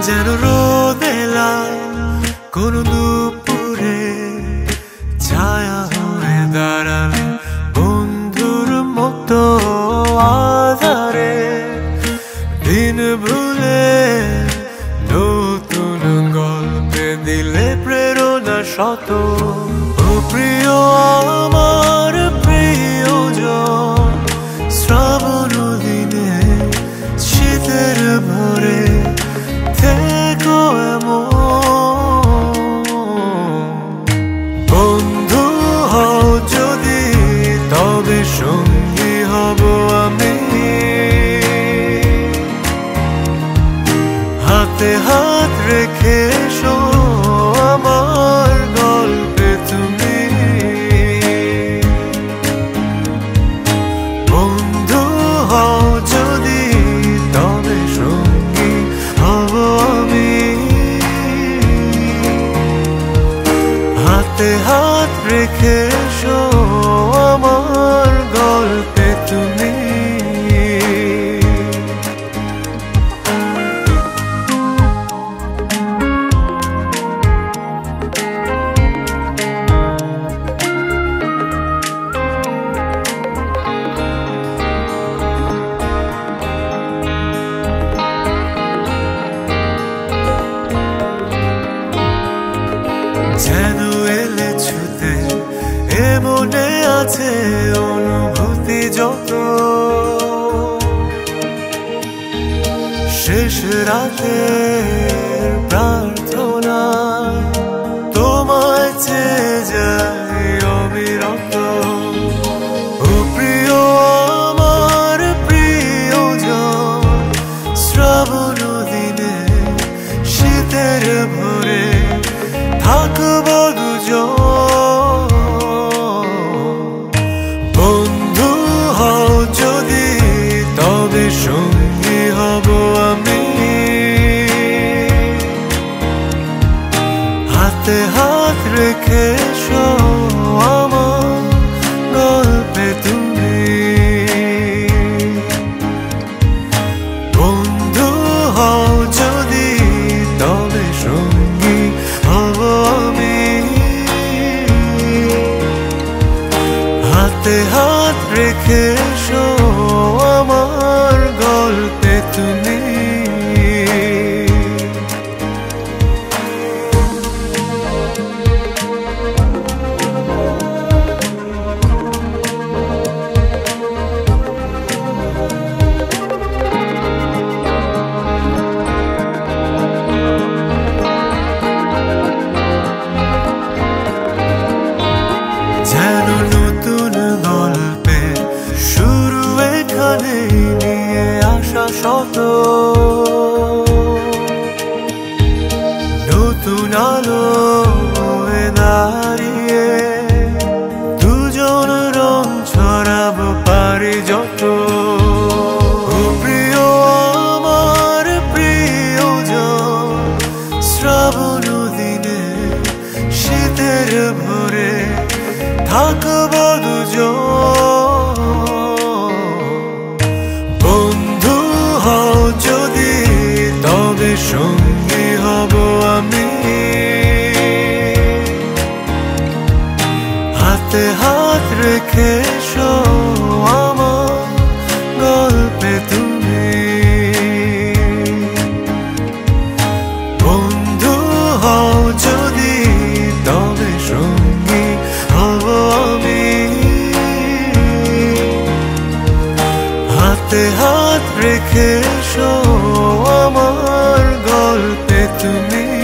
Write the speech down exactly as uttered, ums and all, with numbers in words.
যেন রোদেলা কোন দুপুরে ছায়া হয়ে দাঁড়ালে বন্ধুর মতো আধারে দিন ভুলে নতুন গল্পে দিলে প্রেরণা শত। ও প্রিয় আমার প্রিয়জন, শ্রাবণ দিনে শীতের ভরে থেকো এমন। বন্ধু হও যদি তবে সঙ্গী হব আমি, হাতে হাত রেখে এসো আমার গল্পে তুমি। বন্ধু হও যদি তবে সঙ্গী হব আমি, হাতে হাত রেখে এসো আমার গল্পে তুমি। যেন এলে ছুতে এ মনে আছে অনুভূতি যত, শেষ রাতের প্রার্থনা তোমায় চেয়ে যাই অবিরত। ও প্রিয় আমার প্রিয়জন, শ্রাবণ দিনে শীতের ভরে থাকব দুজন। বন্ধু হও যদি তবে সঙ্গী হব আমি, হাতে হাত রেখে এসো আমার গল্পে তুমি। বন্ধু হও যদি তবে সঙ্গী হব আমি, হাতে হাত রেখে এসো আমার গল্পে তুমি। যেন নতুন গল্পে শুরু এখানে নিয়ে আসা শত, নতুন আলো দাঁড়িয়ে দুজন রং ছড়াবো পারি যত। ও প্রিয় আমার প্রিয়জন, শ্রাবণ দিনে শীতের ভরে থাকব দুজন। বন্ধু হও যদি তবে সঙ্গী হব আমি, হাতে হাত রেখে এসো আমার গল্পে তুমি। বন্ধু হও যদি তবে সঙ্গী হব আমি, হাতে হাত রেখে এসো আমার গল্পে তুমি।